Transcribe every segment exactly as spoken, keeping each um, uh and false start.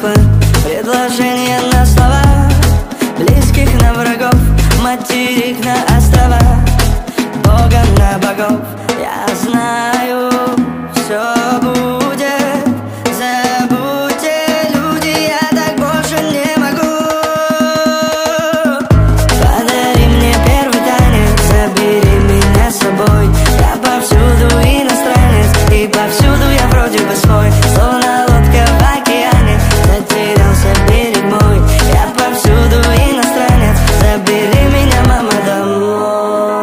глупо, предложение на слова, близких на врагов, материк на острова, Бога на богов. Я знаю, все будет, забудьте, люди, я так больше не могу. Подари мне первый танец, забери меня с собой. Я повсюду иностранец, и повсюду я вроде бы свой, словно лодка в океане, затерялся берег мой. Я повсюду иностранец, забери меня, мама, домой.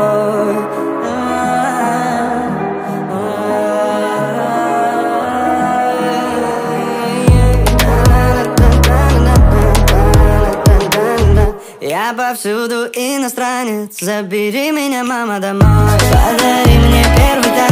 Я повсюду иностранец, забери меня, мама, домой. Подари мне первый танец.